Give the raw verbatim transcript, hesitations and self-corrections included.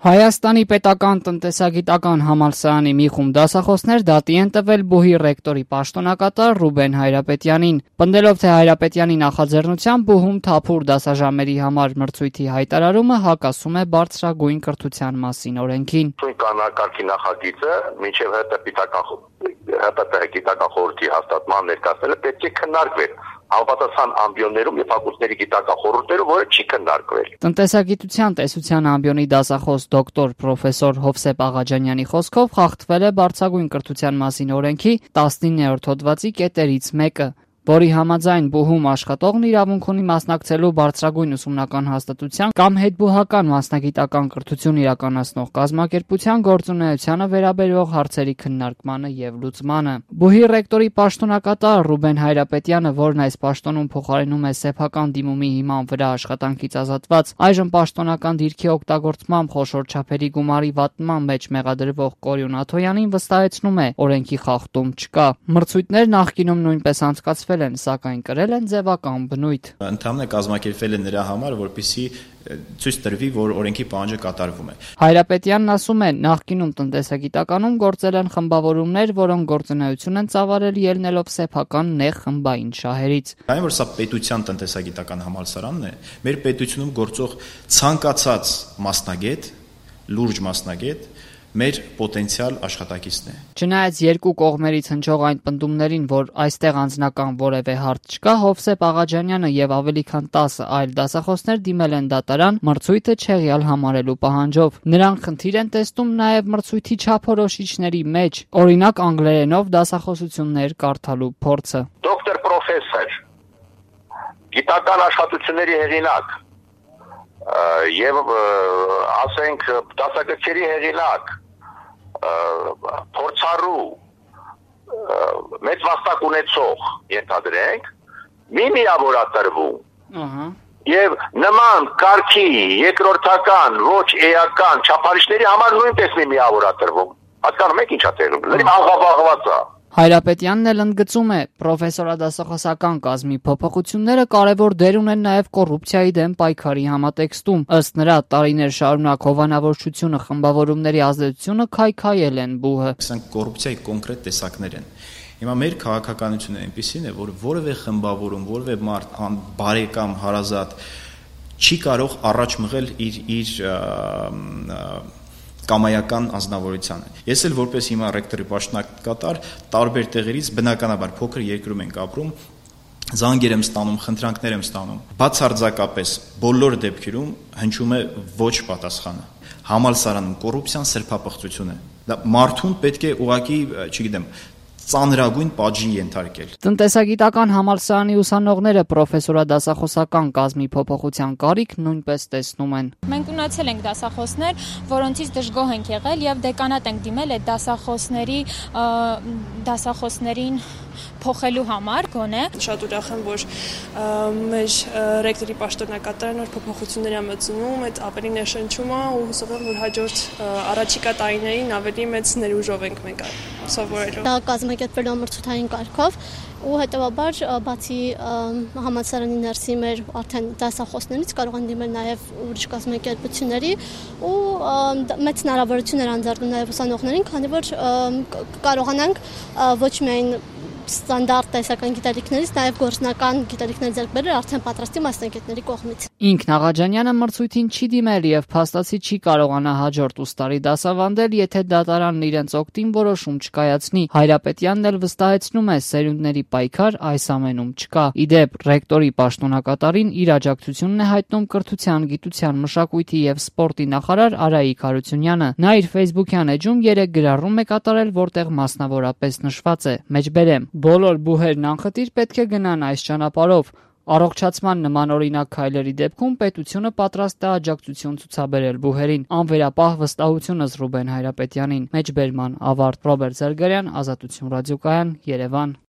Հայաստանի պետական տնտեսագիտական համալսարանի մի խումբ դասախոսներ դատի են տվել բուհի ռեկտորի պաշտոնակատար Ռուբեն Հայրապետյանին, պնդելով, թե Հայրապետյանի նախաձեռնությամբ բուհում թափուր դասաժամերի համար մրցույթի հայտարարումը հակասում է բարձրագույն կրթության մասին օրենքին։ Կանոնակարգի նախագիծը մինչև ՀՏՏ գիտական խորհրդի հաստատման ներկայացնելը պետք է քննարկվեր համապատասխան ամբիոններում եւ ֆակուլտետների գիտական խորհուրդներում, որը չի քննարկվել։ Տնտեսագիտության տեսության ամբիոնի դասախոս դոկտոր պրոֆեսոր Հովսեփ Աղաջանյանի խոսքով խախտվել է բարձրագույն կրթության մասին օրենքի տասնիններորդ հոդվածի կետերից մեկը, որի համաձայն բուհում աշխատողն իրավունք ունի մասնակցելու բարձրագույն ուսումնական հաստատության կամ հետբուհական մասնագիտական կրթություն իրականացնող կազմակերպության գործունեությանը վերաբերող հարցերի քննարկմանը եւ լուծմանը։ Բուհի ռեկտորի պաշտոնակատար Ռուբեն Հայրապետյանը, որն այս պաշտոնում փոխարինում է սեփական դիմումի հիման վրա աշխատանքից ազատված, այժմ պաշտոնական դիրքի օգտագործմամբ խոշոր չափերի գումարի վատնման մեջ մեղադրվող Կորյուն Աթոյանին վստահեցնում է, օրենքի խախտում չկա։ Մրցույթներ նախկինում նույնպես անցկացվել են, սակայն կրել են ձևական բնույթ։ Ընդհանրապես կազմակերպվել է նրա համար, որպեսզի ցույց տրվի, որ օրենքի պահանջը կատարվում է։ Հայրապետյանն ասում է, նախկինում տնտեսագիտականում գործել են խմբավորումներ, որոնք գործունեություն են ծավալել ելնելով սեփական նեղ խմբային շահերից։ Այն որ սա պետության տնտեսագիտական համալսարանն է, մեր պետությունում գործող ցանկացած մասնագետ, լուրջ մասնագետ մեր պոտենցիալ աշխատակիցն է։ Չնայած երկու կողմերից հնչող այն պնդումներին, որ այստեղ անձնական որևէ հարց չկա, Հովսեփ Աղաջանյանը եւ ավելի քան տասը այլ դասախոսներ դիմել են դատարան մրցույթը չեղյալ համարելու պահանջով։ Նրանք խնդիր են տեսնում նաեւ մրցույթի չափորոշիչների մեջ, օրինակ անգլերենով դասախոսություններ կարդալու փորձը։ Դոկտոր պրոֆեսոր, գիտական աշխատությունների հեղինակ եւ ասենք դասագրքերի հեղինակ, փորձառու, մեծ վաստակ ունեցող ենթադրենք, մի միավորատրվում։ Ահա։ Եվ նման կարգի երկրորդական, ոչ էական չափանիշների համար նույնպես մի միավորատրվում։ Հասկանում եք ինչ է տեղում։ Լրիվ աղավաղված է։ Հայրապետյանն էլ ընդգծում է, պրոֆեսորադասախոսական կազմի փոփոխությունները կարևոր դեր ունեն նաև կոռուպցիայի դեմ պայքարի համատեքստում։ Ըստ նրա, տարիներ շարունակ հովանավորչությունը, խմբավորումների ազդեցությունը քայքայել են բուհը։ Սրանք կոռուպցիայի կոնկրետ տեսակներ են։ Հիմա մեր քաղաքականությունը այնպեսին է, որ որևէ խմբավորում, որևէ մարդ, բարեկամ, հարազատ չի կարող առաջ մղել իր իր կամայական անձնավորությանը։ Ես էլ որպես հիմա ռեկտորի պաշտոնակատար տարբեր տեղերից բնականաբար փոքր երկրում ենք ապրում, զանգեր եմ ստանում, խնդրանքներ եմ ստանում։ Բացարձակապես բոլոր դեպքերում հնչում է ոչ պատասխանը։ Համալսարանում կոռուպցիան սրբապղծություն է։ Դա մարդուն պետք է ուղղակի, չգիտեմ, ծանրագույն պատժի ենթարկել։ Տնտեսագիտական համալսարանի ուսանողները պրոֆեսորադասախոսական կազմի փոփոխության կարիք նույնպես տեսնում են։ Մենք ունեցել ենք դասախոսներ, որոնցից դժգոհ ենք եղել եւ դեկանատ ենք դիմել այդ դասախոսների դասախոսներին փոխելու համար գոնե։ Շատ ուրախ եմ, որ մեր ռեկտորի պաշտոնակատարը նոր փոփոխություններ է մտցնում, այդ ավելի ներշնչում է ու հուսով եմ, որ հաջորդ առաջիկա տարիներին ավելի մեծ ներուժով ենք մենք սովորելու։ Դա կազմակերպվելու մրցութային կարգով ու հետևաբար բացի համալսարանի ներսի մեր արդեն դասախոսներից կարող են դիմել նաև ուրիշ կազմակերպությունների ու մեծ հնարավորություն էր անձեռնում նաև ուսանողներին, քանի որ կարողանանք ոչ միայն ստանդարտ տեսական գիտելիքներից, նաև գործնական գիտելիքներ ձեռք բերել արդեն պատրաստի մասնագետների կողմից։ Ինքն Աղաջանյանը մրցույթին չի դիմել եւ փաստացի չի կարողանա հաջորդ ուստարի դասավանդել, եթե դատարանն իրենց օգտին որոշում չկայացնի։ Հայրապետյանն էլ վստահեցնում է, սերունդների պայքար այս ամենում չկա։ Իդեպ, ռեկտորի պաշտոնակատարին իր աջակցությունն է հայտնում կրթության, գիտության, մշակույթի եւ սպորտի նախարար Արայիկ Հարությունյանը։ Նա իր Facebook-յան էջում երեք գրառում է կատարել, որտեղ մասնավորապես նշված է. Մեջբերեմ, բոլոր բուհերն անխտիր պետք է գնան այս ճանապարհով։ Առողջացման նման օրինակ քայլերի դեպքում պետությունը պատրաստ է աջակցություն ցուցաբերել բուհերին։ Անվերապահ վստահությունս Ռուբեն Հայրապետյանին։ Մեջբերման ավարտ։ Ռոբերտ Զարգարյան, Ազատություն ռադիոկայան, Երևան։